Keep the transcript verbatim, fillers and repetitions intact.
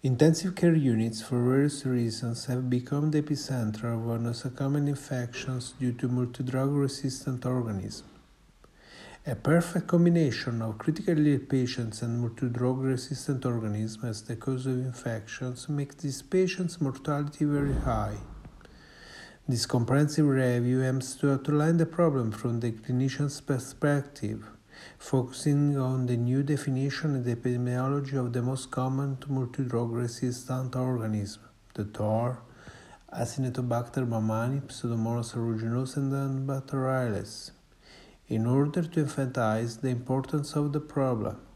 Intensive care units, for various reasons, have become the epicenter of nosocomial infections due to multidrug-resistant organisms. A perfect combination of critically ill patients and multidrug-resistant organisms as the cause of infections makes these patients' mortality very high. This comprehensive review aims to outline the problem from the clinician's perspective, focusing on the new definition and epidemiology of the most common multidrug-resistant organism, the T O R, Acinetobacter baumannii, Pseudomonas aeruginosa, and Bacteroides, in order to emphasize the importance of the problem.